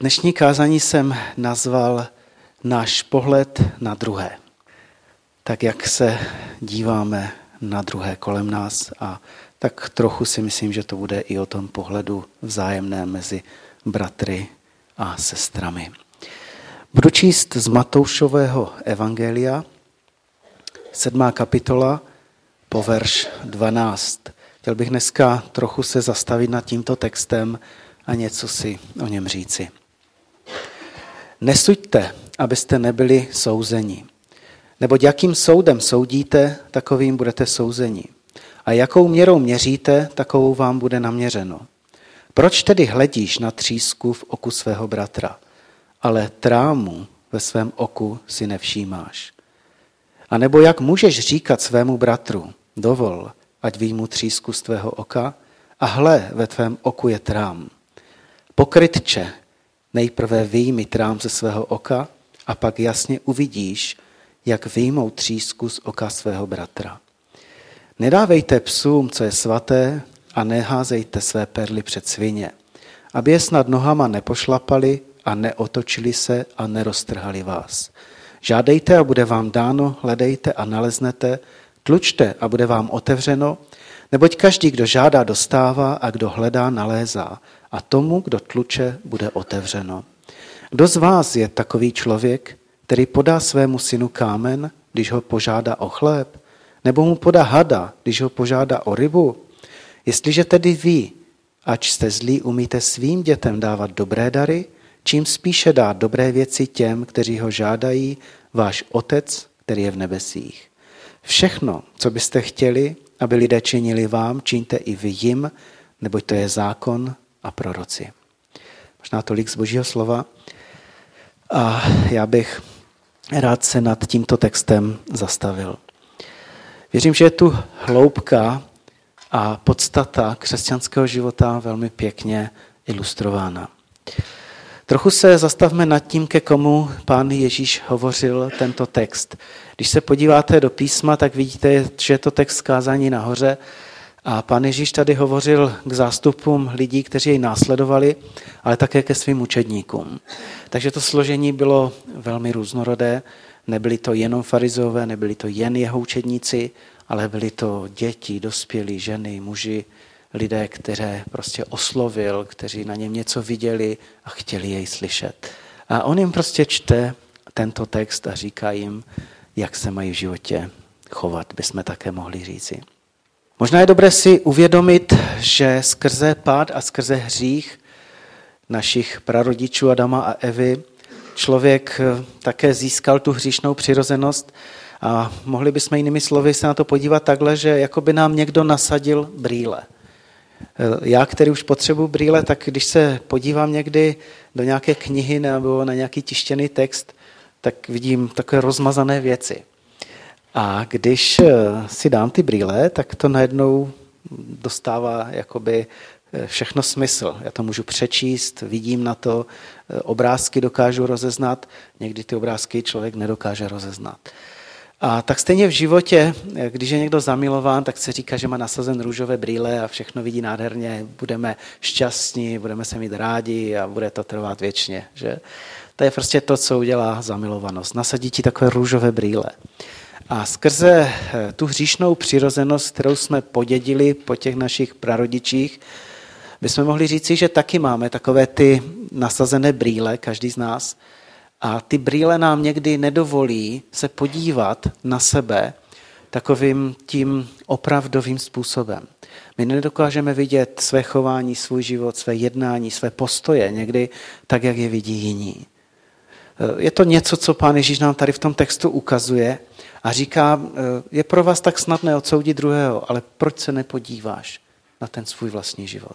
Dnešní kázání jsem nazval Náš pohled na druhé. Tak jak se díváme na druhé kolem nás a tak trochu si myslím, že to bude i o tom pohledu vzájemném mezi bratry a sestrami. Budu číst z Matoušového evangelia, 7. kapitola, po verš 12. Chtěl bych dneska trochu se zastavit nad tímto textem a něco si o něm říci. Nesuďte, abyste nebyli souzeni. Neboť jakým soudem soudíte, takovým budete souzeni. A jakou měrou měříte, takovou vám bude naměřeno. Proč tedy hledíš na třísku v oku svého bratra, ale trámu ve svém oku si nevšímáš? A nebo jak můžeš říkat svému bratru, dovol, ať vyjmu třísku z tvého oka, a hle, ve tvém oku je trám. Pokrytče, nejprve vyjmi trám ze svého oka a pak jasně uvidíš, jak vyjmout třísku z oka svého bratra. Nedávejte psům, co je svaté, a neházejte své perly před svině, aby je snad nohama nepošlapali a neotočili se a neroztrhali vás. Žádejte a bude vám dáno, hledejte a naleznete, tlučte a bude vám otevřeno, neboť každý, kdo žádá, dostává a kdo hledá, nalézá. A tomu, kdo tluče, bude otevřeno. Kdo z vás je takový člověk, který podá svému synu kámen, když ho požádá o chléb, nebo mu podá hada, když ho požádá o rybu? Jestliže tedy vy, ač jste zlí, umíte svým dětem dávat dobré dary, čím spíše dát dobré věci těm, kteří ho žádají, váš Otec, který je v nebesích. Všechno, co byste chtěli, aby lidé činili vám, čiňte i vy jim, neboť to je zákon a proroci. Možná tolik z Božího slova. A já bych rád se nad tímto textem zastavil. Věřím, že je tu hloubka a podstata křesťanského života velmi pěkně ilustrována. Trochu se zastavme nad tím, ke komu Pán Ježíš hovořil tento text. Když se podíváte do písma, tak vidíte, že je to text kázání nahoře a Pán Ježíš tady hovořil k zástupům lidí, kteří jej následovali, ale také ke svým učedníkům. Takže to složení bylo velmi různorodé. Nebyli to jenom farizeové, nebyli to jen jeho učedníci, ale byli to děti, dospělí, ženy, muži, lidé, které prostě oslovil, kteří na něm něco viděli a chtěli jej slyšet. A on jim prostě čte tento text a říká jim, jak se mají v životě chovat, bychom také mohli říci. Možná je dobré si uvědomit, že skrze pád a skrze hřích našich prarodičů Adama a Evy člověk také získal tu hříšnou přirozenost a mohli bychom jinými slovy se na to podívat takhle, že jako by nám někdo nasadil brýle. Já, který už potřebuji brýle, tak když se podívám někdy do nějaké knihy nebo na nějaký tištěný text, tak vidím takové rozmazané věci. A když si dám ty brýle, tak to najednou dostává jakoby všechno smysl. Já to můžu přečíst, vidím na to, obrázky dokážu rozeznat, někdy ty obrázky člověk nedokáže rozeznat. A tak stejně v životě, když je někdo zamilován, tak se říká, že má nasazen růžové brýle a všechno vidí nádherně, budeme šťastní, budeme se mít rádi a bude to trvat věčně. Že? To je prostě to, co udělá zamilovanost. Nasadí ti takové růžové brýle. A skrze tu hříšnou přirozenost, kterou jsme podědili po těch našich prarodičích, bychom mohli říci, že taky máme takové ty nasazené brýle, každý z nás. A ty brýle nám někdy nedovolí se podívat na sebe takovým tím opravdovým způsobem. My nedokážeme vidět své chování, svůj život, své jednání, své postoje někdy tak, jak je vidí jiní. Je to něco, co Pán Ježíš nám tady v tom textu ukazuje a říká, je pro vás tak snadné odsoudit druhého, ale proč se nepodíváš na ten svůj vlastní život?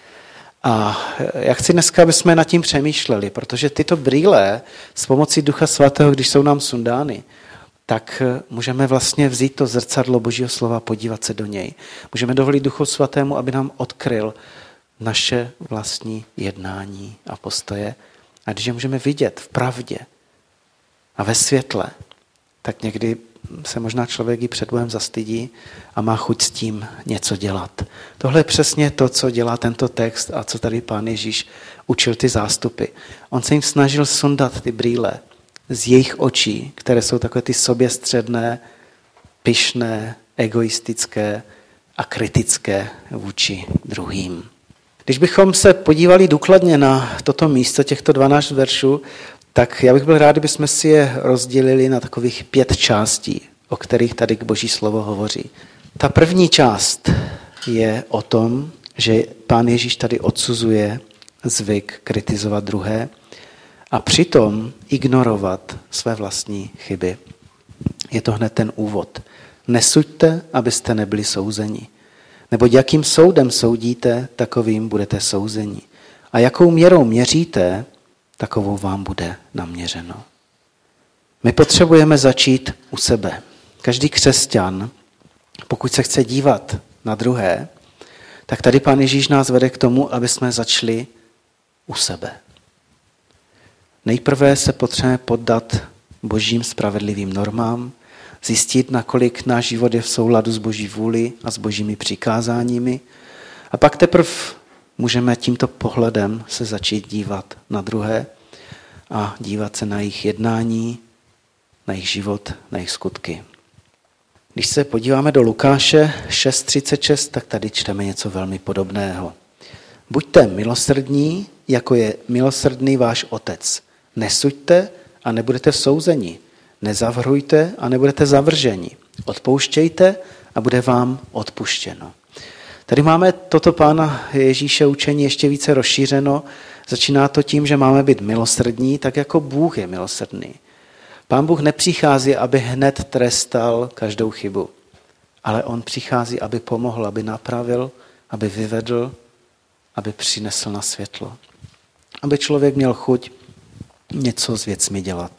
A já chci dneska, aby jsme nad tím přemýšleli, protože tyto brýle s pomocí Ducha Svatého, když jsou nám sundány, tak můžeme vlastně vzít to zrcadlo Božího slova a podívat se do něj. Můžeme dovolit Duchu Svatému, aby nám odkryl naše vlastní jednání a postoje. A když je můžeme vidět v pravdě a ve světle, tak někdy se možná člověk i před Bohem zastydí a má chuť s tím něco dělat. Tohle je přesně to, co dělá tento text a co tady Pán Ježíš učil ty zástupy. On se jim snažil sundat ty brýle z jejich očí, které jsou takové ty soběstředné, pyšné, egoistické a kritické vůči druhým. Když bychom se podívali důkladně na toto místo, těchto 12 veršů, tak já bych byl rád, kdybychom si je rozdělili na takových 5 částí, o kterých tady Boží slovo hovoří. Ta první část je o tom, že Pán Ježíš tady odsuzuje zvyk kritizovat druhé a přitom ignorovat své vlastní chyby. Je to hned ten úvod. Nesuďte, abyste nebyli souzeni. Neboť jakým soudem soudíte, takovým budete souzeni. A jakou měrou měříte, takovou vám bude naměřeno. My potřebujeme začít u sebe. Každý křesťan, pokud se chce dívat na druhé, tak tady Pán Ježíš nás vede k tomu, aby jsme začali u sebe. Nejprve se potřebujeme poddat Božím spravedlivým normám, zjistit, nakolik náš život je v souladu s Boží vůli a s Božími přikázáními. A pak teprve můžeme tímto pohledem se začít dívat na druhé a dívat se na jejich jednání, na jejich život, na jejich skutky. Když se podíváme do Lukáše 6.36, tak tady čteme něco velmi podobného. Buďte milosrdní, jako je milosrdný váš otec. Nesuďte a nebudete souzeni. Nezavrhujte a nebudete zavrženi. Odpouštějte a bude vám odpuštěno. Tady máme toto Pána Ježíše učení ještě více rozšířeno. Začíná to tím, že máme být milosrdní, tak jako Bůh je milosrdný. Pán Bůh nepřichází, aby hned trestal každou chybu, ale on přichází, aby pomohl, aby napravil, aby vyvedl, aby přinesl na světlo. Aby člověk měl chuť něco s věcmi dělat.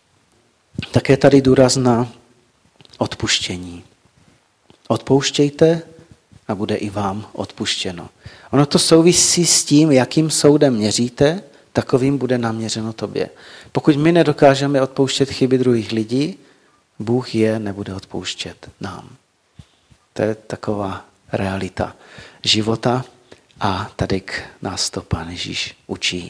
Také tady důraz na odpuštění. Odpouštějte a bude i vám odpuštěno. Ono to souvisí s tím, jakým soudem měříte, takovým bude naměřeno tobě. Pokud my nedokážeme odpouštět chyby druhých lidí, Bůh je nebude odpouštět nám. To je taková realita života a tady nás to Pán Ježíš učí.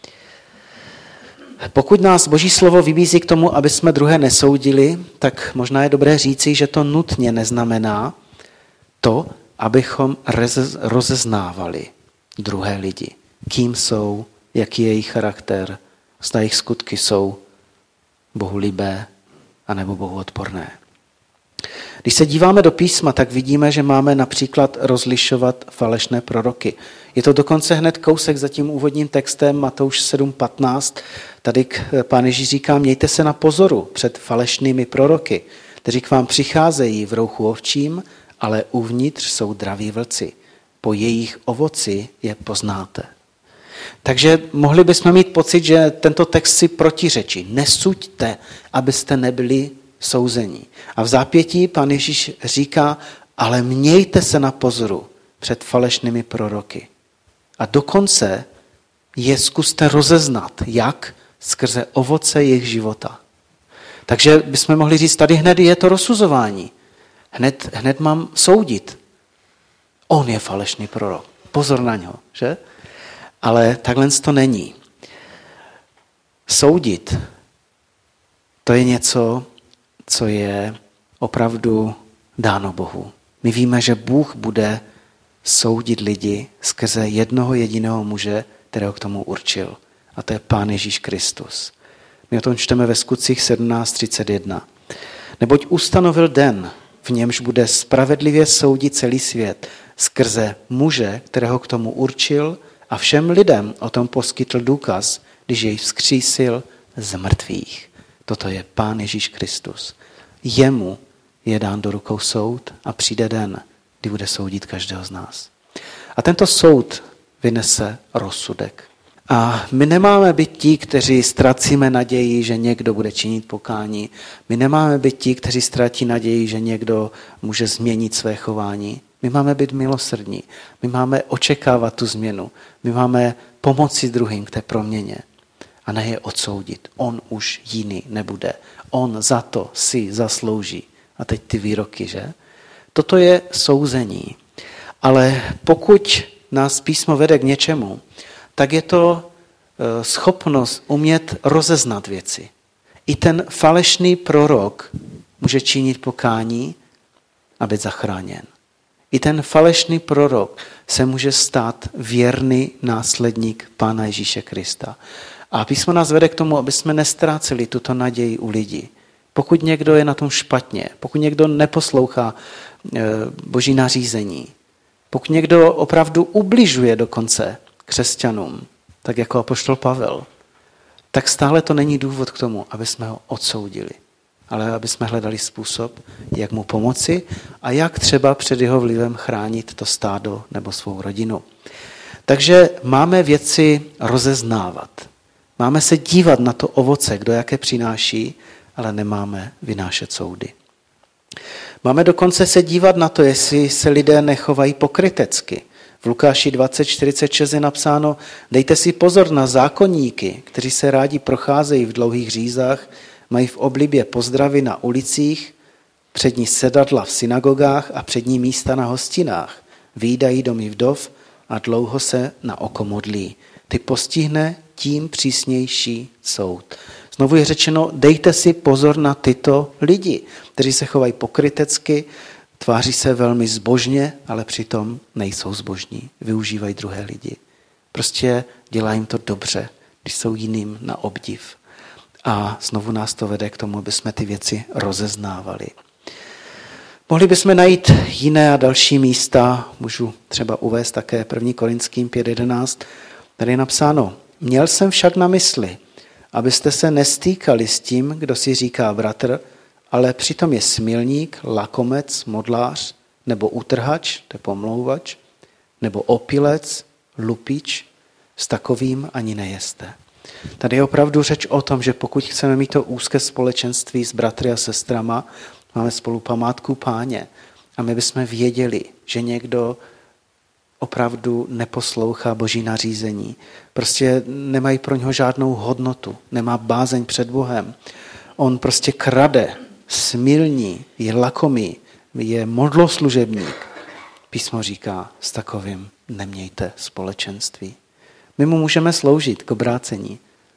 Pokud nás Boží slovo vybízí k tomu, aby jsme druhé nesoudili, tak možná je dobré říci, že to nutně neznamená to, abychom rozeznávali druhé lidi. Kým jsou, jaký je jejich charakter, zda jejich skutky jsou bohulibé anebo bohuodporné. Když se díváme do písma, tak vidíme, že máme například rozlišovat falešné proroky. Je to dokonce hned kousek za tím úvodním textem Matouš 7.15. Tady Pán Ježíš říká, mějte se na pozoru před falešnými proroky, kteří k vám přicházejí v rouchu ovčím, ale uvnitř jsou draví vlci. Po jejich ovoci je poznáte. Takže mohli bychom mít pocit, že tento text si protiřečí. Nesuďte, abyste nebyli souzení. A v zápětí Pán Ježíš říká, ale mějte se na pozoru před falešnými proroky. A dokonce je zkuste rozeznat, jak skrze ovoce jejich života. Takže bychom mohli říct, tady hned je to rozsuzování. Hned mám soudit. On je falešný prorok. Pozor na něho, že? Ale takhle to není. Soudit, to je něco, co je opravdu dáno Bohu. My víme, že Bůh bude soudit lidi skrze jednoho jediného muže, kterého k tomu určil. A to je Pán Ježíš Kristus. My o tom čteme ve Skutcích 17.31. Neboť ustanovil den, v němž bude spravedlivě soudit celý svět skrze muže, kterého k tomu určil a všem lidem o tom poskytl důkaz, když jej vzkřísil z mrtvých. Toto je Pán Ježíš Kristus. Jemu je dán do rukou soud a přijde den, kdy bude soudit každého z nás. A tento soud vynese rozsudek. A my nemáme být ti, kteří ztracíme naději, že někdo bude činit pokání. My nemáme být ti, kteří ztratí naději, že někdo může změnit své chování. My máme být milosrdní. My máme očekávat tu změnu. My máme pomoci druhým k té proměně. a ne je odsoudit. On už jiný nebude. On za to si zaslouží. A teď ty výroky, že? Toto je souzení. Ale pokud nás písmo vede k něčemu, tak je to schopnost umět rozeznat věci. I ten falešný prorok může činit pokání a být zachráněn. I ten falešný prorok se může stát věrný následník Pána Ježíše Krista. A písmo nás vede k tomu, aby jsme nestráceli tuto naději u lidí. Pokud někdo je na tom špatně, pokud někdo neposlouchá Boží nařízení, pokud někdo opravdu ubližuje dokonce křesťanům, tak jako apoštol Pavel, tak stále to není důvod k tomu, aby jsme ho odsoudili, ale aby jsme hledali způsob, jak mu pomoci a jak třeba před jeho vlivem chránit to stádo nebo svou rodinu. Takže máme věci rozeznávat. Máme se dívat na to ovoce, kdo jaké přináší, ale nemáme vynášet soudy. Máme dokonce se dívat na to, jestli se lidé nechovají pokrytecky. V Lukáši 20:46 je napsáno: dejte si pozor na zákonníky, kteří se rádi procházejí v dlouhých řízách, mají v oblibě pozdravy na ulicích, přední sedadla v synagogách a přední místa na hostinách. Vyjídají domy vdov a dlouho se na oko modlí. Ty postihne tím přísnější soud. Znovu je řečeno, dejte si pozor na tyto lidi, kteří se chovají pokrytecky, tváří se velmi zbožně, ale přitom nejsou zbožní. Využívají druhé lidi. Prostě dělají jim to dobře, když jsou jiným na obdiv. A znovu nás to vede k tomu, aby jsme ty věci rozeznávali. Mohli bychom najít jiné a další místa, můžu třeba uvést také 1. Korinským 5:11, tady je napsáno: měl jsem však na mysli, abyste se nestýkali s tím, kdo si říká bratr, ale přitom je smilník, lakomec, modlář, nebo utrhač, to je pomlouvač, nebo opilec, lupič, s takovým ani nejeste. Tady je opravdu řeč o tom, že pokud chceme mít to úzké společenství s bratry a sestrama, máme spolu památku Páně a my bychom věděli, že někdo opravdu neposlouchá Boží nařízení. Prostě nemají pro něho žádnou hodnotu, nemá bázeň před Bohem. On prostě krade, smilní, je lakomý, je modloslužebník. Písmo říká, s takovým nemějte společenství. My mu můžeme sloužit k obrácení,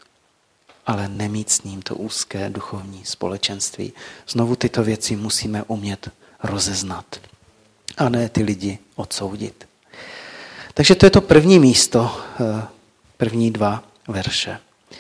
ale nemít s ním to úzké duchovní společenství. Znovu tyto věci musíme umět rozeznat a ne ty lidi odsoudit. Takže to je to první místo, první 2 verše.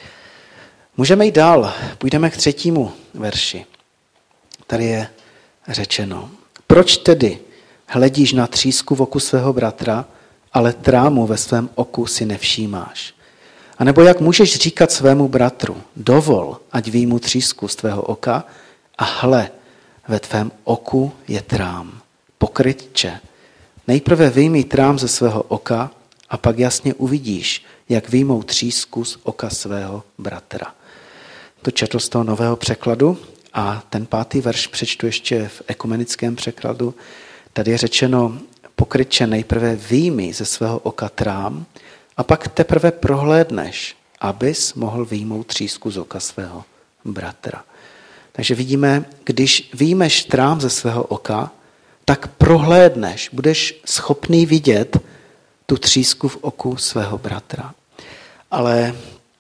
Můžeme jít dál, půjdeme k 3. verši. Tady je řečeno: proč tedy hledíš na třísku v oku svého bratra, ale trámu ve svém oku si nevšímáš? A nebo jak můžeš říkat svému bratru: dovol, ať vyjmu třísku z tvého oka, a hle, ve tvém oku je trám. Pokrytče, nejprve vyjmi trám ze svého oka a pak jasně uvidíš, jak vyjmout třísku z oka svého bratra. To četl z toho nového překladu a ten 5. verš přečtu ještě v ekumenickém překladu. Tady je řečeno: pokrytče, nejprve vyjmi ze svého oka trám a pak teprve prohlédneš, abys mohl vyjmout třísku z oka svého bratra. Takže vidíme, když vyjmeš trám ze svého oka, tak prohlédneš, budeš schopný vidět tu třísku v oku svého bratra. Ale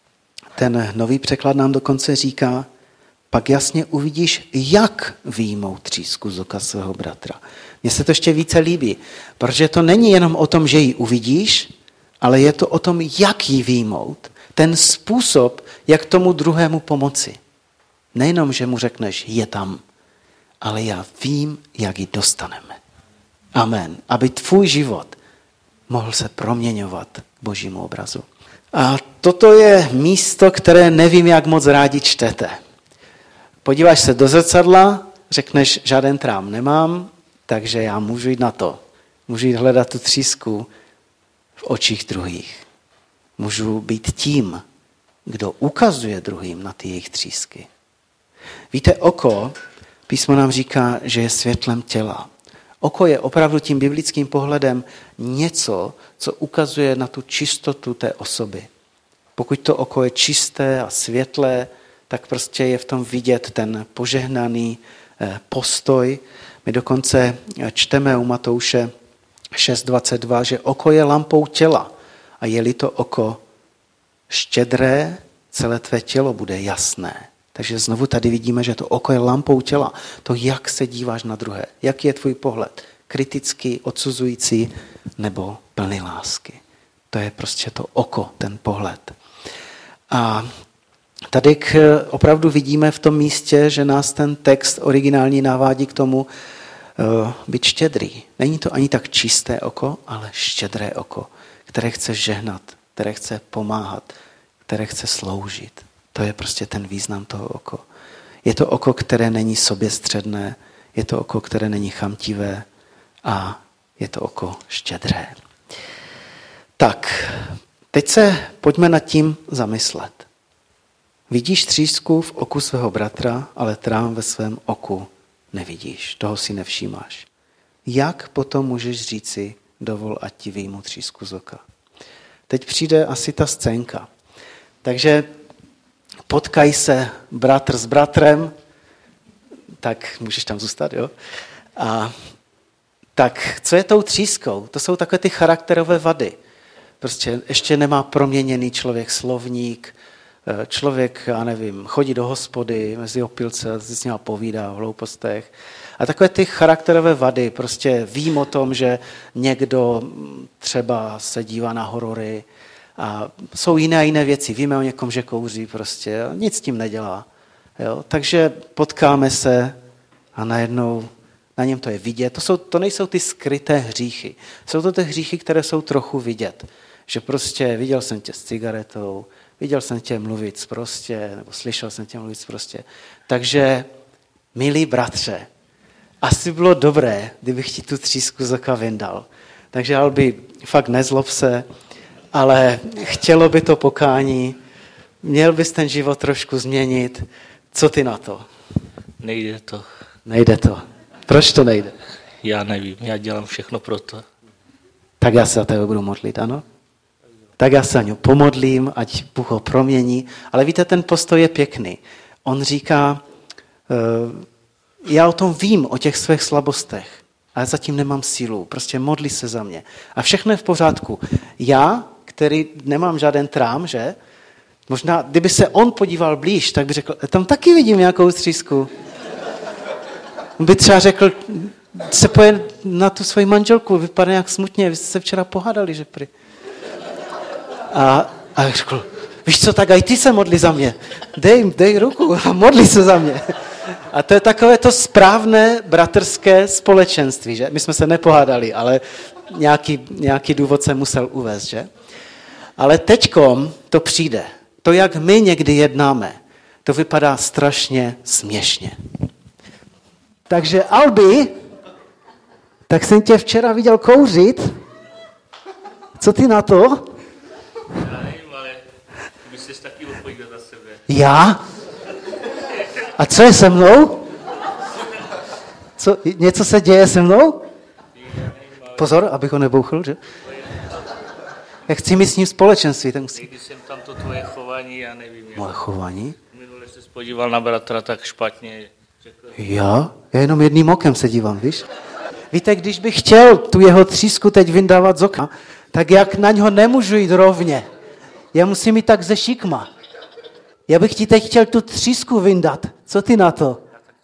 ten nový překlad nám dokonce říká, pak jasně uvidíš, jak vyjmout třísku z oka svého bratra. Mně se to ještě více líbí, protože to není jenom o tom, že ji uvidíš, ale je to o tom, jak ji vyjmout. Ten způsob, jak tomu druhému pomoci. Nejenom, že mu řekneš, je tam, ale já vím, jak ji dostaneme. Amen. Aby tvůj život mohl se proměňovat k Božímu obrazu. A toto je místo, které nevím, jak moc rádi čtete. Podíváš se do zrcadla, řekneš, žádný trám nemám, takže já můžu jít na to. Můžu jít hledat tu třísku v očích druhých. Můžu být tím, kdo ukazuje druhým na ty jejich třísky. Víte, oko, písmo nám říká, že je světlem těla. Oko je opravdu tím biblickým pohledem něco, co ukazuje na tu čistotu té osoby. Pokud to oko je čisté a světlé, tak prostě je v tom vidět ten požehnaný postoj. My dokonce čteme u Matouše 6.22, že oko je lampou těla a je-li to oko štědré, celé tvé tělo bude jasné. Takže znovu tady vidíme, že to oko je lampou těla. To, jak se díváš na druhé, jaký je tvůj pohled, kritický, odsuzující nebo plný lásky. To je prostě to oko, ten pohled. A tady opravdu vidíme v tom místě, že nás ten text originální navádí k tomu být štědrý. Není to ani tak čisté oko, ale štědré oko, které chce žehnat, které chce pomáhat, které chce sloužit. To je prostě ten význam toho oko. Je to oko, které není soběstředné, je to oko, které není chamtivé a je to oko štědré. Tak, teď se pojďme nad tím zamyslet. Vidíš třísku v oku svého bratra, ale trám ve svém oku nevidíš, toho si nevšímáš. Jak potom můžeš říci, dovol, ať ti vyjmu třísku z oka? Teď přijde asi ta scénka. Takže potkají se bratr s bratrem, tak můžeš tam zůstat, jo? A tak co je tou třískou? To jsou takové ty charakterové vady. Prostě ještě nemá proměněný člověk slovník, člověk, já nevím, chodí do hospody mezi opilce, s ním povídá o hloupostech. A takové ty charakterové vady, prostě vím o tom, že někdo třeba se dívá na horory a jsou jiné a jiné věci. Víme o někom, že kouří prostě, nic s tím nedělá. Jo? Takže potkáme se a najednou na něm to je vidět. To nejsou ty skryté hříchy. Jsou to ty hříchy, které jsou trochu vidět. Že prostě viděl jsem tě s cigaretou, viděl jsem tě mluvit sprostě, nebo slyšel jsem tě mluvit sprostě. Takže, milí bratře, asi bylo dobré, kdybych ti tu třísku z oka vyndal. Takže Albi, fakt nezlob se, ale chtělo by to pokání, měl bys ten život trošku změnit. Co ty na to? Nejde to. Nejde to. Proč to nejde? Já nevím, já dělám všechno pro to. Tak já se za tebe budu modlit, ano? Tak já se o něj pomodlím, ať Bůh ho promění. Ale víte, ten postoj je pěkný. On říká, já o tom vím, o těch svých slabostech, ale zatím nemám sílu. Prostě modli se za mě. A všechno je v pořádku. Já, který nemám žádný trám, že? Možná, kdyby se on podíval blíž, tak by řekl, tam taky vidím nějakou třísku. By třeba řekl, se poje na tu svoji manželku, vypadá nějak smutně, vy jste se včera pohádali, že prý. A řekl, víš co, tak aj ty se modli za mě. Dej ruku a modli se za mě. A to je takové to správné bratrské společenství, že? My jsme se nepohádali, ale nějaký důvod se musel uvést, že? Ale teďkom to přijde. To, jak my někdy jednáme, to vypadá strašně směšně. Takže Albi, tak jsem tě včera viděl kouřit. Co ty na to? Já nevím, ale ty bys taky odpověděl za sebe. Já? A co je se mnou? Něco se děje se mnou? Pozor, abych ho nebouchl, že? Jak chci mít s ním společenství, tak musím. Když jsem tam to tvoje chování, já nevím. Moje chování? Minule se podíval na bratra tak špatně. Řekl. Já jenom jedním okem se dívám, víš? Víte, když bych chtěl tu jeho třísku teď vyndávat z oka, tak jak na něho nemůžu jít rovně. Já musím jít tak ze šikma. Já bych ti teď chtěl tu třísku vyndat. Co ty na to?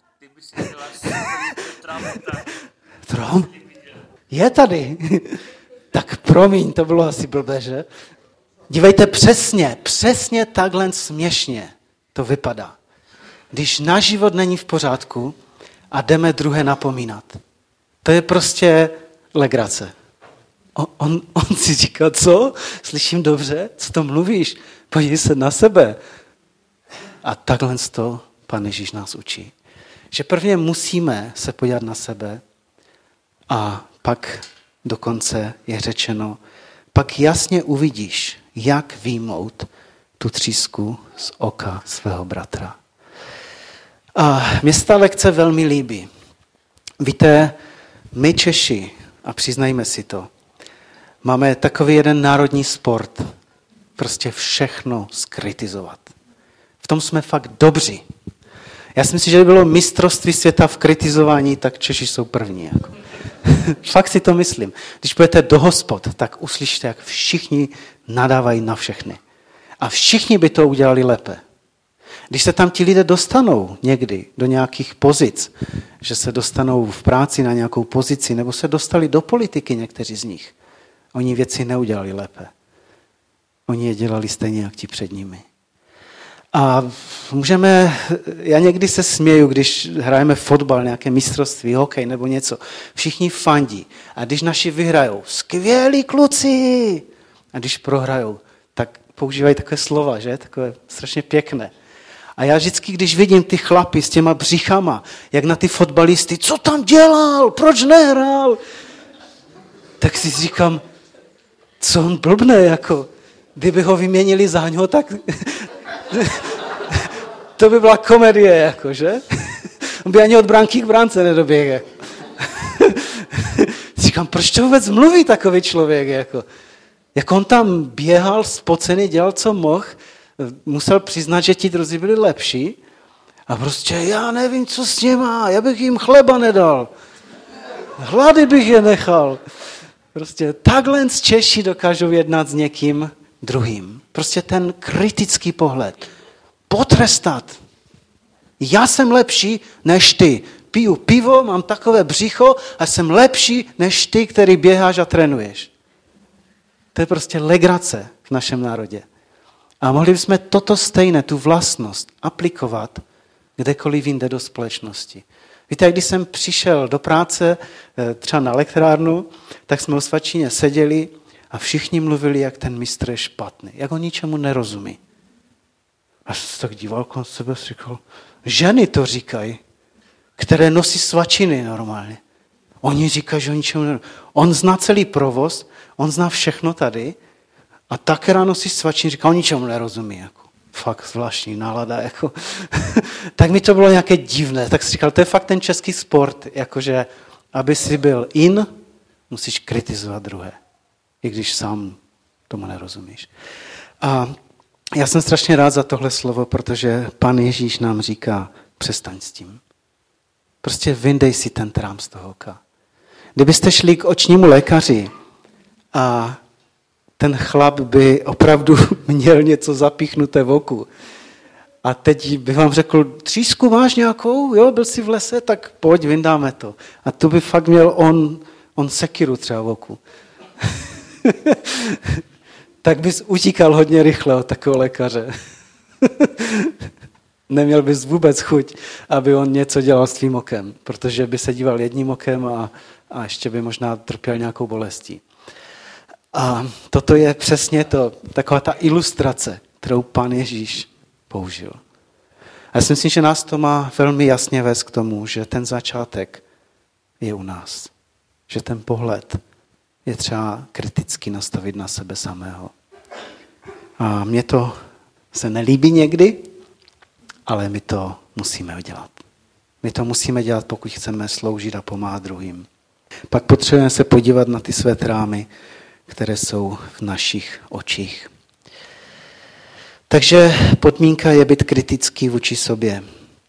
Trom? Je tady. Tak promiň, to bylo asi blbé, že? Dívejte, přesně takhle směšně to vypadá. Když náš život není v pořádku a jdeme druhé napomínat. To je prostě legrace. On si říká, co? Slyším dobře? Co to mluvíš? Podívej se na sebe. A takhle to Pán Ježíš nás učí. Že prvně musíme se podívat na sebe a pak dokonce je řečeno, pak jasně uvidíš, jak vyjmout tu třísku z oka svého bratra. A mě se ta lekce velmi líbí. Víte, my Češi, a přiznajme si to, máme takový jeden národní sport. prostě všechno skritizovat. V tom jsme fakt dobří. Já si myslím, že by bylo mistrovství světa v kritizování, tak Češi jsou první. Jako. Fakt si to myslím. Když půjdete do hospod, tak uslyšte, jak všichni nadávají na všechny. A všichni by to udělali lépe. Když se tam ti lidé dostanou někdy do nějakých pozic, že se dostanou v práci na nějakou pozici, nebo se dostali do politiky někteří z nich, oni věci neudělali lépe. Oni je dělali stejně, jak ti před nimi. A já někdy se směju, když hrajeme fotbal, nějaké mistrovství, hokej nebo něco. Všichni fandí. A když naši vyhrajou, skvělí kluci. A když prohrajou, tak používají takové slova, že? Takové strašně pěkné. A já vždycky, když vidím ty chlapy s těma břichama, jak na ty fotbalisty, co tam dělal, proč nehrál? Tak si říkám, co on blbne, jako, kdyby ho vyměnili za něho, tak to by byla komedie, jako, že? On by ani od bránky k bránce nedoběhl. Říkám, proč to vůbec mluví takový člověk, jako? Jak on tam běhal spocený, dělal, co mohl, musel přiznat, že ti druzí byli lepší a prostě já nevím, co s něma, já bych jim chleba nedal. Hlady bych je nechal. Prostě takhle z Češi dokážou jednat s někým druhým. Prostě ten kritický pohled. Potrestat. Já jsem lepší než ty. Piju pivo, mám takové břicho a jsem lepší než ty, který běháš a trénuješ. To je prostě legrace v našem národě. A mohli bychom toto stejné, tu vlastnost, aplikovat kdekoliv jinde do společnosti. Víte, když jsem přišel do práce, třeba na elektrárnu, tak jsme u svačině seděli a všichni mluvili, jak ten mistr je špatný, jak on ničemu nerozumí. A jsem se tak díval kolem sebe a říkal, ženy to říkají, které nosí svačiny normálně. Oni říkají, že o ničemu nerozumí. On zná celý provoz, on zná všechno tady a ta, která nosí svačiny, říká, o ničemu nerozumí. Jako. Fakt zvláštní nálada. Jako. Tak mi to bylo nějaké divné. Tak si říkal, to je fakt ten český sport, jakože aby si byl in, musíš kritizovat druhé, i když sám tomu nerozumíš. A já jsem strašně rád za tohle slovo, protože Pán Ježíš nám říká, přestaň s tím. Prostě vyndej si ten trám z toho oka. Kdybyste šli k očnímu lékaři a ten chlap by opravdu měl něco zapíchnuté v oku a teď by vám řekl, třísku máš nějakou? Jo, byl jsi v lese? Tak pojď, vyndáme to. A tu by fakt měl on sekiru třeba v oku. Tak bys utíkal hodně rychle od takového lékaře. Neměl bys vůbec chuť, aby on něco dělal s tvým okem, protože by se díval jedním okem a ještě by možná trpěl nějakou bolestí. A toto je přesně to, taková ta ilustrace, kterou Pán Ježíš použil. A já si myslím, že nás to má velmi jasně vést k tomu, že ten začátek je u nás. Že ten pohled je třeba kriticky nastavit na sebe samého. A mně to se nelíbí někdy, ale my to musíme udělat. My to musíme dělat, pokud chceme sloužit a pomáhat druhým. Pak potřebujeme se podívat na ty své trámy, které jsou v našich očích. Takže podmínka je být kritický vůči sobě.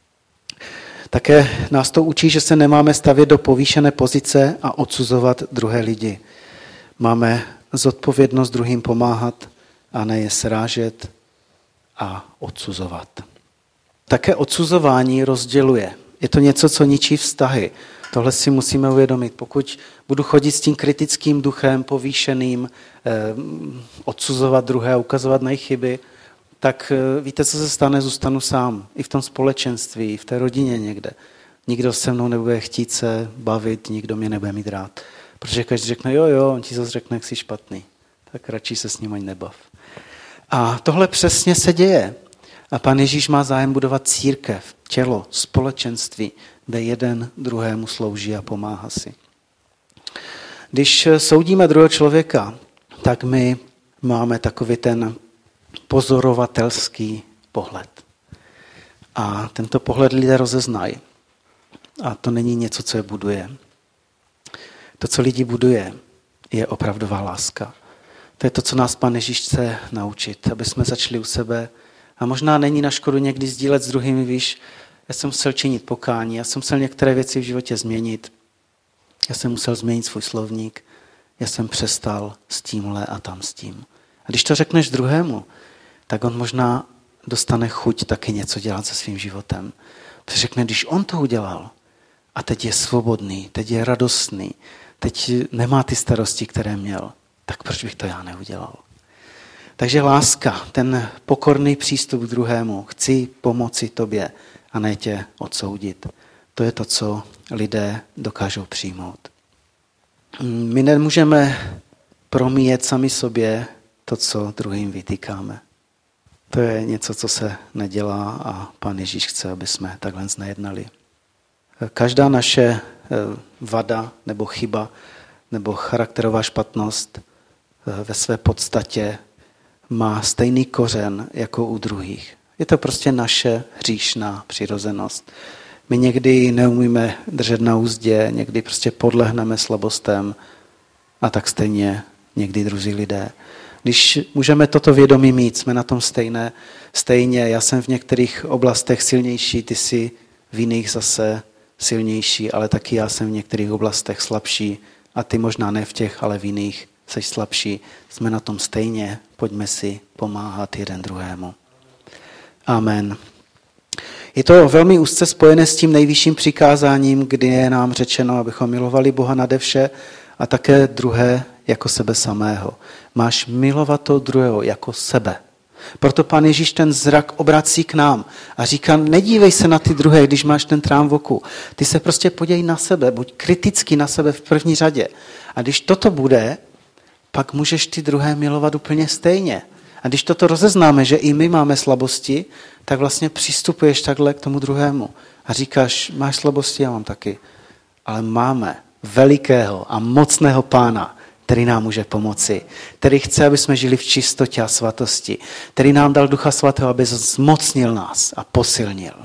Také nás to učí, že se nemáme stavět do povýšené pozice a odsuzovat druhé lidi. Máme zodpovědnost druhým pomáhat a ne je srážet a odsuzovat. Také odsuzování rozděluje. Je to něco, co ničí vztahy. Tohle si musíme uvědomit. Pokud budu chodit s tím kritickým duchem, povýšeným, odsuzovat druhé, ukazovat na jejich chyby, tak víte, co se stane, zůstanu sám. I v tom společenství, i v té rodině někde. Nikdo se mnou nebude chtít se bavit, nikdo mě nebude mít rád. Protože každý řekne, jo, on ti zase řekne, jak jsi špatný. Tak radši se s ním ani nebav. A tohle přesně se děje. A Pán Ježíš má zájem budovat církev, tělo, společenství, kde jeden druhému slouží a pomáhá si. Když soudíme druhého člověka, tak my máme takový ten pozorovatelský pohled. A tento pohled lidé rozeznají. A to není něco, co je buduje. To, co lidi buduje, je opravdová láska. To je to, co nás Pán Ježíš chce naučit, aby jsme začali u sebe. A možná není na škodu někdy sdílet s druhými, víš, já jsem musel činit pokání, já jsem musel některé věci v životě změnit, já jsem musel změnit svůj slovník, já jsem přestal s tímhle a tam s tím. A když to řekneš druhému, tak on možná dostane chuť taky něco dělat se svým životem. Protože řekne, když on to udělal a teď je svobodný, teď je radostný, teď nemá ty starosti, které měl, tak proč bych to já neudělal? Takže láska, ten pokorný přístup k druhému, chci pomoci tobě a ne tě odsoudit. To je to, co lidé dokážou přijmout. My nemůžeme promíjet sami sobě to, co druhým vytýkáme. To je něco, co se nedělá a Pán Ježíš chce, aby jsme takhle nejednali. Každá naše vada nebo chyba nebo charakterová špatnost ve své podstatě má stejný kořen jako u druhých. Je to prostě naše hříšná přirozenost. My někdy neumíme držet na úzdě, někdy prostě podlehneme slabostem a tak stejně někdy druzí lidé. Když můžeme toto vědomí mít, jsme na tom stejně. Já jsem v některých oblastech silnější, ty jsi v jiných zase silnější, ale taky já jsem v některých oblastech slabší a ty možná ne v těch, ale v jiných jsi slabší. Jsme na tom stejně, pojďme si pomáhat jeden druhému. Amen. Je to velmi úzce spojené s tím nejvyšším přikázáním, kdy je nám řečeno, abychom milovali Boha nade vše a také druhé jako sebe samého. Máš milovat toho druhého jako sebe. Proto Pán Ježíš ten zrak obrací k nám a říká, nedívej se na ty druhé, když máš ten trám v oku. Ty se prostě podívej na sebe, buď kritický na sebe v první řadě. A když toto bude, pak můžeš ty druhé milovat úplně stejně. A když toto rozeznáme, že i my máme slabosti, tak vlastně přistupuješ takhle k tomu druhému. A říkáš, máš slabosti, já mám taky. Ale máme velikého a mocného Pána, který nám může pomoci, který chce, aby jsme žili v čistotě a svatosti, který nám dal Ducha Svatého, aby zmocnil nás a posilnil.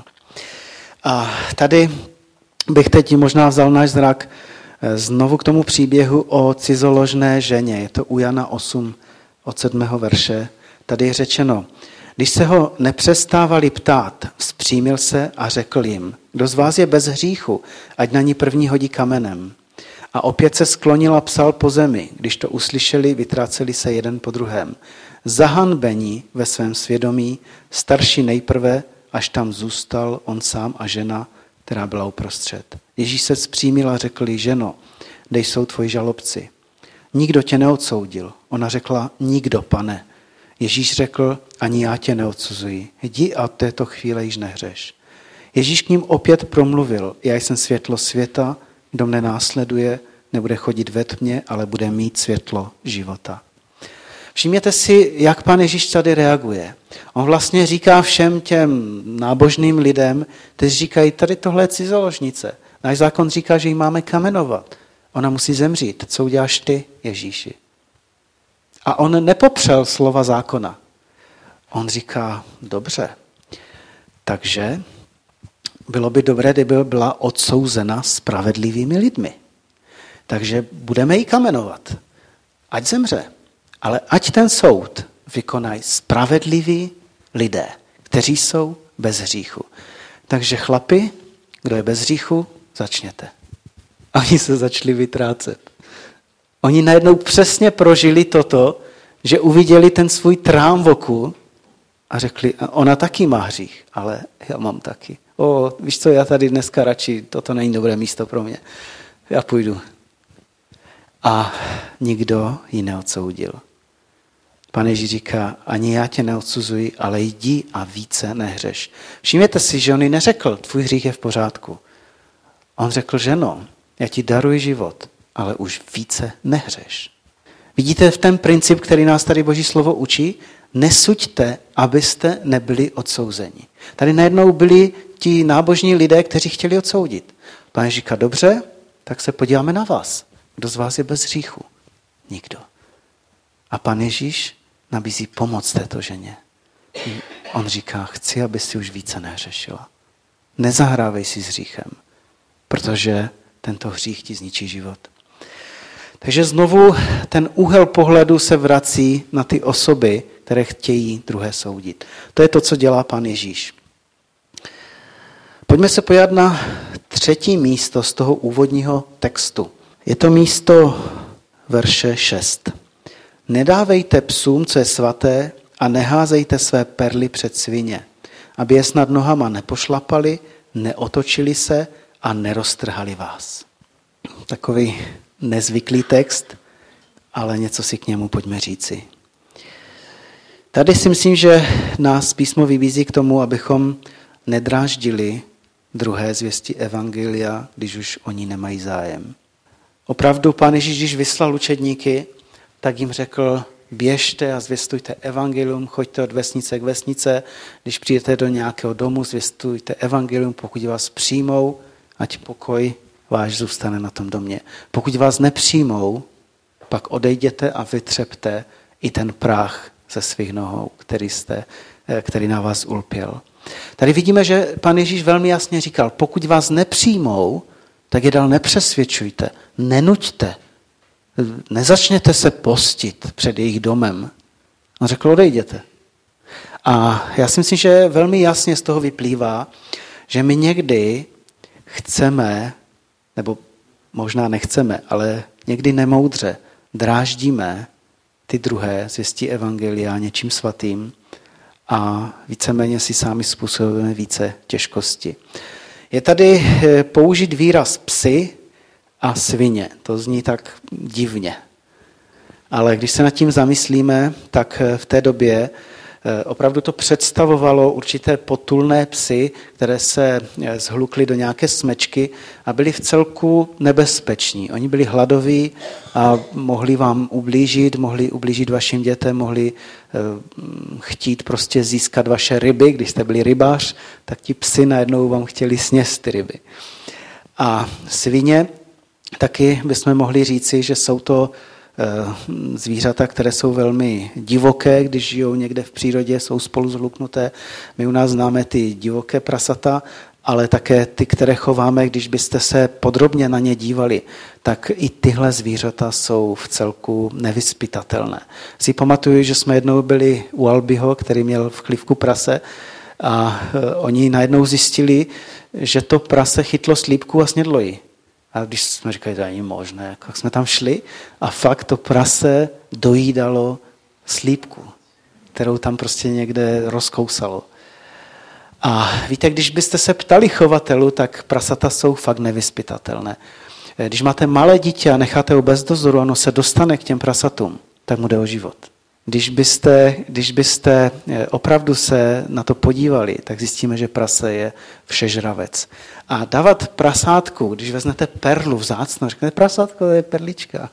A tady bych teď možná vzal náš zrak znovu k tomu příběhu o cizoložné ženě. Je to u Jana 8 od 7. verše. Tady je řečeno, když se ho nepřestávali ptát, vzpřímil se a řekl jim, kdo z vás je bez hříchu, ať na ní první hodí kamenem. A opět se sklonil a psal po zemi. Když to uslyšeli, vytráceli se jeden po druhém. Zahanbení ve svém svědomí, starší nejprve, až tam zůstal on sám a žena, která byla uprostřed. Ježíš se vzpřímil a řekl jí, ženo, dej jsou tvoji žalobci. Nikdo tě neodsoudil. Ona řekla, nikdo, pane. Ježíš řekl, ani já tě neodsuzuji. Jdi a od této chvíle již nehřeš. Ježíš k ním opět promluvil, já jsem světlo světa, kdo mne následuje, nebude chodit ve tmě, ale bude mít světlo života. Všimněte si, jak Pán Ježíš tady reaguje. On vlastně říká všem těm nábožným lidem, kteří říkají, tady tohle je cizoložnice. Náš zákon říká, že ji máme kamenovat. Ona musí zemřít. Co uděláš ty, Ježíši? A on nepopřel slova zákona. On říká, dobře, takže bylo by dobré, kdyby byla odsouzena spravedlivými lidmi. Takže budeme ji kamenovat. Ať zemře. Ale ať ten soud vykonají spravedliví lidé, kteří jsou bez hříchu. Takže chlapi, kdo je bez hříchu, začněte. A oni se začali vytrácet. Oni najednou přesně prožili toto, že uviděli ten svůj trám v oku a řekli, ona taky má hřích, ale já mám taky. Víš co, já tady dneska radši, toto není dobré místo pro mě. Já půjdu. A nikdo ji neodsoudil. Pán Ježíš říká, ani já tě neodsuzuji, ale jdi a více nehřeš. Všimněte si, že on jí neřekl, tvůj hřích je v pořádku. On řekl, ženo, já ti daruji život, ale už více nehřeš. Vidíte v ten princip, který nás tady Boží slovo učí? Nesuďte, abyste nebyli odsouzeni. Tady najednou byli ti nábožní lidé, kteří chtěli odsoudit. Pán Ježíš říká, dobře, tak se podíváme na vás. Kdo z vás je bez hříchu? Nikdo. A Pán Ježíš nabízí pomoc této ženě. On říká, chci, aby si už více nehřešila. Nezahrávej si s hříchem, protože tento hřích ti zničí život. Takže znovu ten úhel pohledu se vrací na ty osoby, které chtějí druhé soudit. To je to, co dělá Pán Ježíš. Pojďme se podívat na 3. místo z toho úvodního textu. Je to místo verše 6. Nedávejte psům, co je svaté, a neházejte své perly před svině, aby je snad nohama nepošlapali, neotočili se a neroztrhali vás. Takový nezvyklý text, ale něco si k němu pojďme říci. Tady si myslím, že nás písmo vybízí k tomu, abychom nedráždili druhé zvěsti evangelia, když už oni nemají zájem. Opravdu Pán Ježíš, když vyslal učedníky, tak jim řekl, běžte a zvěstujte evangelium, choďte od vesnice k vesnice, když přijdete do nějakého domu, zvěstujte evangelium, pokud vás přijmou, ať pokoj váš zůstane na tom domě. Pokud vás nepřijmou, pak odejděte a vytřepte i ten prach ze svých nohou, který na vás ulpěl. Tady vidíme, že Pán Ježíš velmi jasně říkal, pokud vás nepřijmou, tak je dál nepřesvědčujte, nenuďte, nezačněte se postit před jejich domem. On řekl, odejděte. A já si myslím, že velmi jasně z toho vyplývá, že my někdy chceme, nebo možná nechceme, ale někdy nemoudře dráždíme ty druhé zvěstí evangelia něčím svatým a víceméně si sami způsobujeme více těžkosti. Je tady použit výraz psy a svině. To zní tak divně. Ale když se nad tím zamyslíme, tak v té době opravdu to představovalo určité potulné psy, které se zhlukly do nějaké smečky a byli v celku nebezpeční. Oni byli hladoví a mohli vám ublížit, mohli ublížit vašim dětem, mohli chtít prostě získat vaše ryby. Když jste byli rybář, tak ti psy najednou vám chtěli sněst ty ryby. A svině taky bychom mohli říci, že jsou to zvířata, které jsou velmi divoké, když žijou někde v přírodě, jsou spolu zhluknuté. My u nás známe ty divoké prasata, ale také ty, které chováme, když byste se podrobně na ně dívali, tak i tyhle zvířata jsou v celku nevyzpytatelné. Si pamatuju, že jsme jednou byli u Albiho, který měl v chlívku prase a oni najednou zjistili, že to prase chytlo slípku a snědlo ji. A když jsme říkali, to není možné, jak jsme tam šli a fakt to prase dojídalo slípku, kterou tam prostě někde rozkousalo. A víte, když byste se ptali chovatelů, tak prasata jsou fakt nevyzpytatelné. Když máte malé dítě a necháte ho bez dozoru, ono se dostane k těm prasatům, tak mu jde o život. Když byste opravdu se na to podívali, tak zjistíme, že prase je všežravec. A dávat prasátku, když vezmete perlu vzácnou, řeknete, prasátko, to je perlička,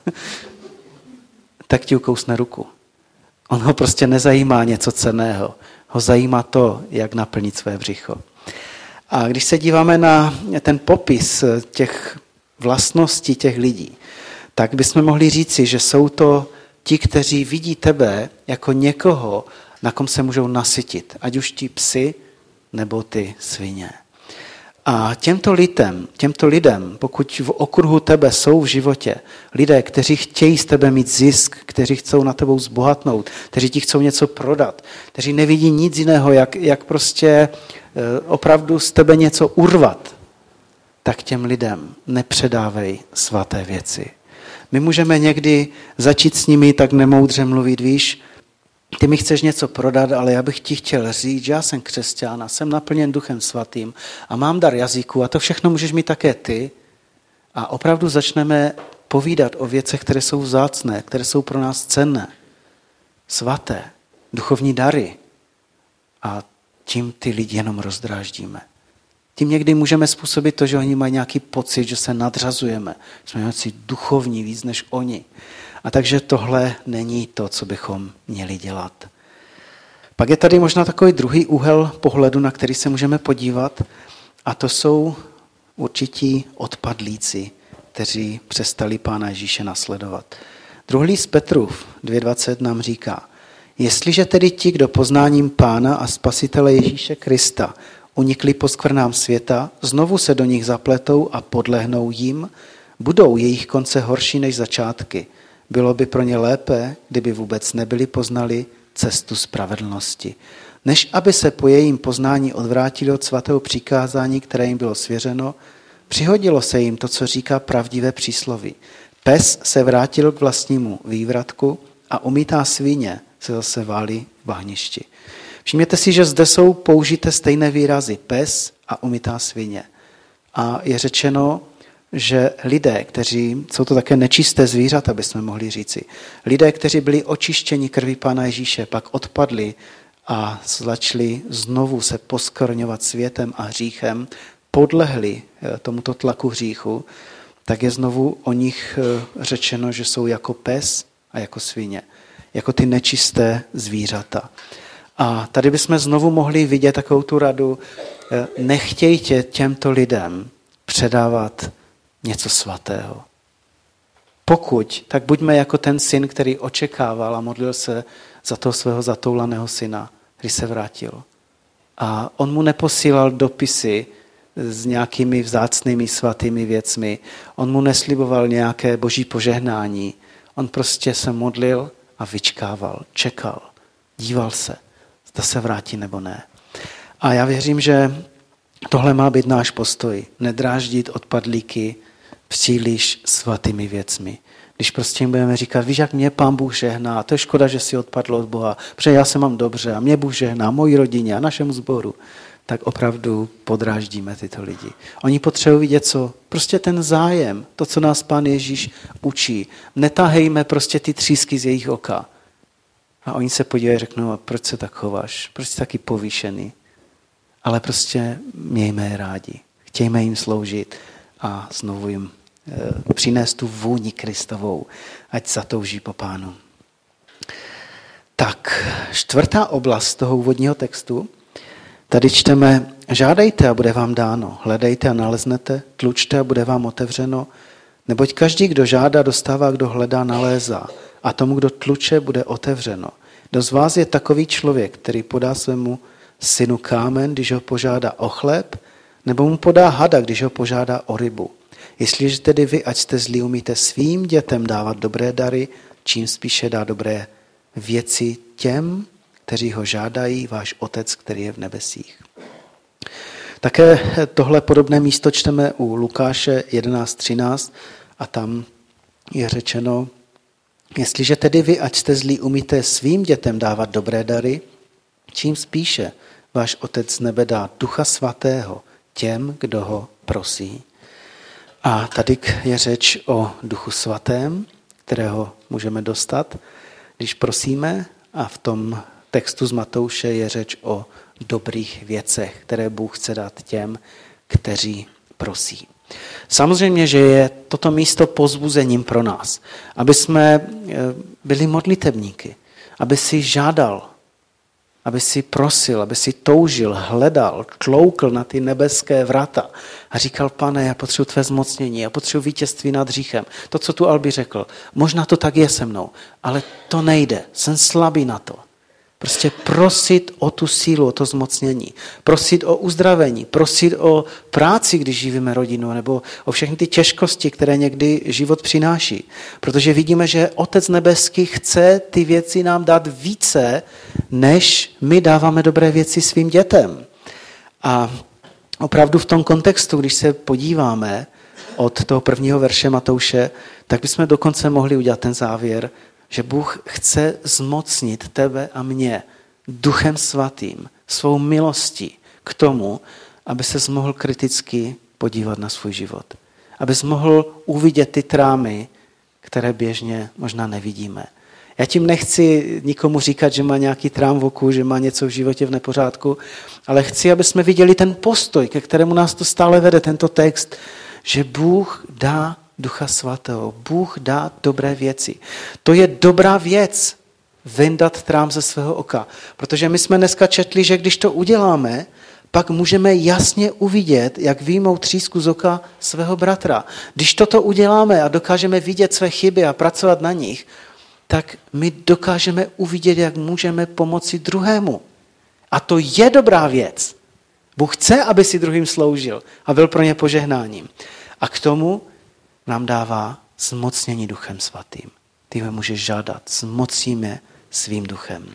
tak ti ukousne ruku. On ho prostě nezajímá něco cenného. Ho zajímá to, jak naplnit své břicho. A když se díváme na ten popis těch vlastností těch lidí, tak bychom mohli říci, že jsou to ti, kteří vidí tebe jako někoho, na kom se můžou nasytit, ať už ti psi nebo ty svině. A těmto lidem, pokud v okruhu tebe jsou v životě lidé, kteří chtějí z tebe mít zisk, kteří chcou na tebou zbohatnout, kteří ti chcou něco prodat, kteří nevidí nic jiného, jak prostě opravdu z tebe něco urvat, tak těm lidem nepředávej svaté věci. My můžeme někdy začít s nimi tak nemoudře mluvit, víš, ty mi chceš něco prodat, ale já bych ti chtěl říct, že já jsem křesťan a jsem naplněn Duchem Svatým a mám dar jazyku a to všechno můžeš mít také ty. A opravdu začneme povídat o věcech, které jsou vzácné, které jsou pro nás cenné, svaté, duchovní dary. A tím ty lidi jenom rozdráždíme. Tím někdy můžeme způsobit to, že oni mají nějaký pocit, že se nadřazujeme. Jsme nějaký duchovní víc než oni. A takže tohle není to, co bychom měli dělat. Pak je tady možná takový druhý úhel pohledu, na který se můžeme podívat, a to jsou určití odpadlíci, kteří přestali Pána Ježíše nasledovat. Druhý list Petrův 2.20 nám říká, jestliže tedy ti, kdo poznáním Pána a Spasitele Ježíše Krista unikli poskvrnám světa, znovu se do nich zapletou a podlehnou jim, Budou jejich konce horší než začátky. Bylo by pro ně lépe, kdyby vůbec nebyli poznali cestu spravedlnosti, než aby se po jejím poznání odvrátili od svatého přikázání, které jim bylo svěřeno. Přihodilo se jim to, co říká pravdivé přísloví. Pes se vrátil k vlastnímu vývratku a umytá svíně se zase válí v bahništi. Všimněte si, že zde jsou použité stejné výrazy pes a umytá svině. A je řečeno, že lidé, kteří, jsou to také nečisté zvířata, bychom mohli říci, lidé, kteří byli očištěni krví Pána Ježíše, pak odpadli a začali znovu se poskorňovat světem a hříchem, podlehli tomuto tlaku hříchu, tak je znovu o nich řečeno, že jsou jako pes a jako svině, jako ty nečisté zvířata. A tady bychom znovu mohli vidět takovou tu radu, nechtějte těmto lidem předávat něco svatého. Pokud, tak buďme jako ten syn, který očekával a modlil se za toho svého zatoulaného syna, který se vrátil. A on mu neposílal dopisy s nějakými vzácnými svatými věcmi. On mu nesliboval nějaké boží požehnání. On prostě se modlil a vyčkával, čekal, díval se, zda se vrátí nebo ne. A já věřím, že tohle má být náš postoj. Nedráždit odpadlíky příliš svatými věcmi. Když prostě jim budeme říkat, víš, jak mě Pán Bůh žehná, to je škoda, že si odpadl od Boha, protože já se mám dobře a mě Bůh žehná, mojí rodině a našemu sboru, tak opravdu podráždíme tyto lidi. Oni potřebují vidět, co? Prostě ten zájem, to, co nás Pán Ježíš učí. Netahejme prostě ty třísky z jejich oka. A oni se podívají a řeknou, a proč se tak chováš? Proč jsi taky povýšený? Ale prostě mějme je rádi. Chtějme jim sloužit a znovu jim přinést tu vůni Kristovou, ať zatouží po Pánu. Tak, 4. oblast toho úvodního textu. Tady čteme, žádejte a bude vám dáno, hledejte a naleznete, tlučte a bude vám otevřeno, neboť každý, kdo žádá, dostává, kdo hledá, nalézá a tomu, kdo tluče, bude otevřeno. Kdo z vás je takový člověk, který podá svému synu kámen, když ho požádá o chléb, nebo mu podá hada, když ho požádá o rybu. Jestliže tedy vy, ať jste zlí, umíte svým dětem dávat dobré dary, čím spíše dá dobré věci těm, kteří ho žádají, váš Otec, který je v nebesích. Také tohle podobné místo čteme u Lukáše 11.13 a tam je řečeno, jestliže tedy vy, ať jste zlí, umíte svým dětem dávat dobré dary, čím spíše váš Otec z nebe dá Ducha Svatého těm, kdo ho prosí. A tady je řeč o Duchu Svatém, kterého můžeme dostat, když prosíme, a v tom textu z Matouše je řeč o dobrých věcech, které Bůh chce dát těm, kteří prosí. Samozřejmě, že je toto místo povzbuzením pro nás, aby jsme byli modlitebníky, aby si žádal, aby si prosil, aby si toužil, hledal, tloukl na ty nebeské vrata a říkal, Pane, já potřebuji tvé zmocnění, já potřebuji vítězství nad hříchem. To, co tu Albi řekl, možná to tak je se mnou, ale to nejde, jsem slabý na to. Prostě prosit o tu sílu, o to zmocnění, prosit o uzdravení, prosit o práci, když živíme rodinu, nebo o všechny ty těžkosti, které někdy život přináší. Protože vidíme, že Otec nebeský chce ty věci nám dát více, než my dáváme dobré věci svým dětem. A opravdu v tom kontextu, když se podíváme od toho 1. verše Matouše, tak bychom dokonce mohli udělat ten závěr, že Bůh chce zmocnit tebe a mě Duchem Svatým, svou milostí k tomu, aby ses mohl kriticky podívat na svůj život. Abys mohl uvidět ty trámy, které běžně možná nevidíme. Já tím nechci nikomu říkat, že má nějaký trám v oku, že má něco v životě v nepořádku, ale chci, aby jsme viděli ten postoj, ke kterému nás to stále vede, tento text, že Bůh dá Ducha Svatého. Bůh dá dobré věci. To je dobrá věc, vyndat trám ze svého oka. Protože my jsme dneska četli, že když to uděláme, pak můžeme jasně uvidět, jak vyjmout třísku z oka svého bratra. Když toto uděláme a dokážeme vidět své chyby a pracovat na nich, tak my dokážeme uvidět, jak můžeme pomoci druhému. A to je dobrá věc. Bůh chce, aby si druhým sloužil a byl pro ně požehnáním. A k tomu nám dává zmocnění Duchem Svatým. Ty ho můžeš žádat, zmocníme svým duchem.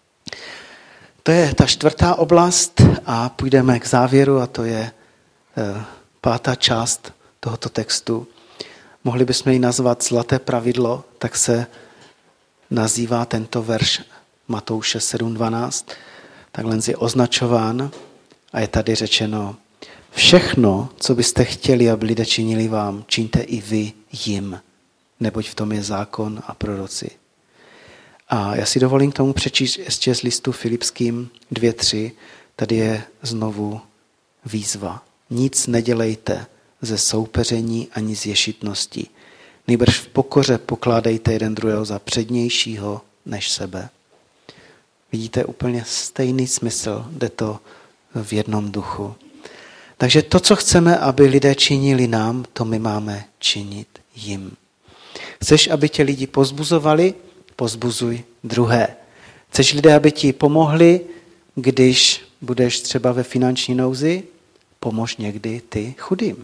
To je ta 4. oblast a půjdeme k závěru a to je 5. část tohoto textu. Mohli bychom ji nazvat zlaté pravidlo, tak se nazývá tento verš Matouše 7.12. Takhle je označován a je tady řečeno: všechno, co byste chtěli, aby lidé činili vám, čiňte i vy jim, neboť v tom je zákon a proroci. A já si dovolím k tomu přečíst ještě z listu Filipským 2.3. Tady je znovu výzva. Nic nedělejte ze soupeření ani z ješitnosti. Nýbrž v pokoře pokládejte jeden druhého za přednějšího než sebe. Vidíte úplně stejný smysl, jde to v jednom duchu. Takže to, co chceme, aby lidé činili nám, to my máme činit jim. Chceš, aby tě lidi pozbuzovali? Pozbuzuj druhé. Chceš lidé, aby ti pomohli, když budeš třeba ve finanční nouzi? Pomož někdy ty chudým.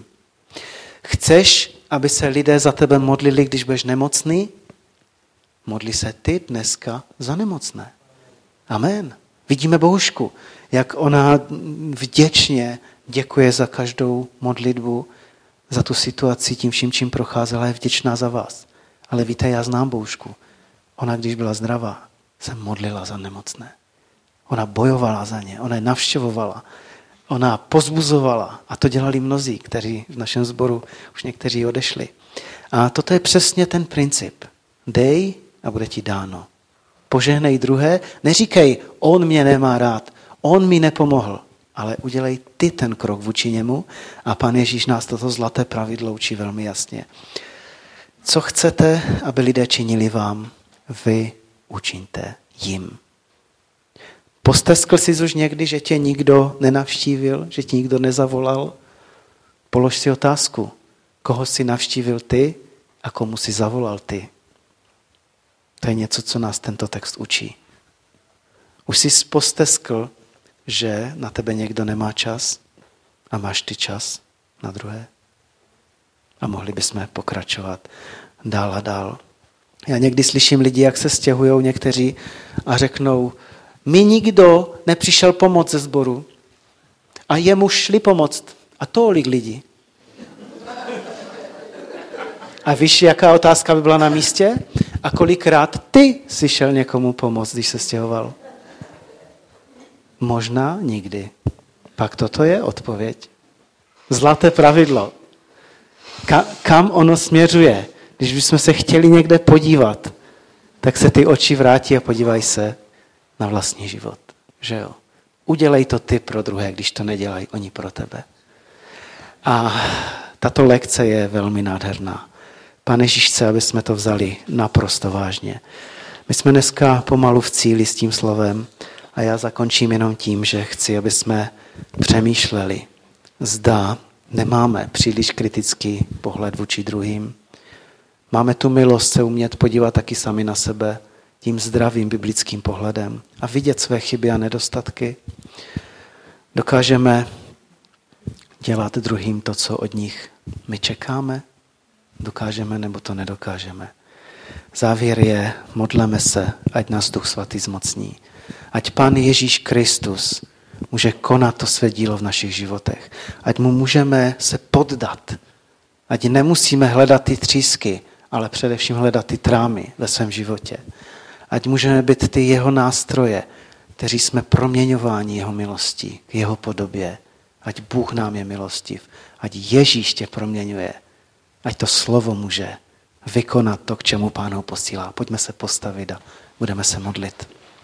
Chceš, aby se lidé za tebe modlili, když budeš nemocný? Modli se ty dneska za nemocné. Amen. Vidíme Bohušku, jak ona vděčně děkuje za každou modlitbu, za tu situaci, tím vším, čím procházela, je vděčná za vás. Ale víte, já znám Bohušku. Ona, když byla zdravá, se modlila za nemocné. Ona bojovala za ně, ona je navštěvovala, ona pozbuzovala a to dělali mnozí, kteří v našem sboru už někteří odešli. A toto je přesně ten princip. Dej a bude ti dáno. Požehnej druhé, neříkej, on mě nemá rád, on mi nepomohl, ale udělej ty ten krok vůči němu a Pán Ježíš nás toto zlaté pravidlo učí velmi jasně. Co chcete, aby lidé činili vám, vy učiňte jim. Posteskl jsi už někdy, že tě nikdo nenavštívil, že ti nikdo nezavolal? Polož si otázku, koho jsi navštívil ty a komu jsi zavolal ty. To je něco, co nás tento text učí. Už jsi posteskl, že na tebe někdo nemá čas a máš ty čas na druhé? A mohli bychom pokračovat dál a dál. Já někdy slyším lidi, jak se stěhujou někteří a řeknou, mi nikdo nepřišel pomoct ze sboru a jemu šli pomoct. A tolik lidí. A víš, jaká otázka by byla na místě? A kolikrát ty jsi šel někomu pomoct, když se stěhoval? Možná nikdy. Pak toto je odpověď. Zlaté pravidlo. Kam ono směřuje? Když bychom se chtěli někde podívat, tak se ty oči vrátí a podívaj se na vlastní život. Že jo? Udělej to ty pro druhé, když to nedělají oni pro tebe. A tato lekce je velmi nádherná. Pane Ježíš chce, aby jsme to vzali naprosto vážně. My jsme dneska pomalu v cíli s tím slovem a já zakončím jenom tím, že chci, aby jsme přemýšleli. Zda nemáme příliš kritický pohled vůči druhým. Máme tu milost se umět podívat taky sami na sebe tím zdravým biblickým pohledem a vidět své chyby a nedostatky. Dokážeme dělat druhým to, co od nich my čekáme? Dokážeme nebo to nedokážeme? Závěr je, modleme se, ať nás Duch Svatý zmocní. Ať Pán Ježíš Kristus může konat to své dílo v našich životech. Ať mu můžeme se poddat. Ať nemusíme hledat ty třísky, ale především hledat ty trámy ve svém životě. Ať můžeme být ty jeho nástroje, kteří jsme proměňováni jeho milostí k jeho podobě. Ať Bůh nám je milostiv. Ať Ježíš tě proměňuje. Ať to slovo může vykonat to, k čemu Pán ho posílá. Pojďme se postavit a budeme se modlit.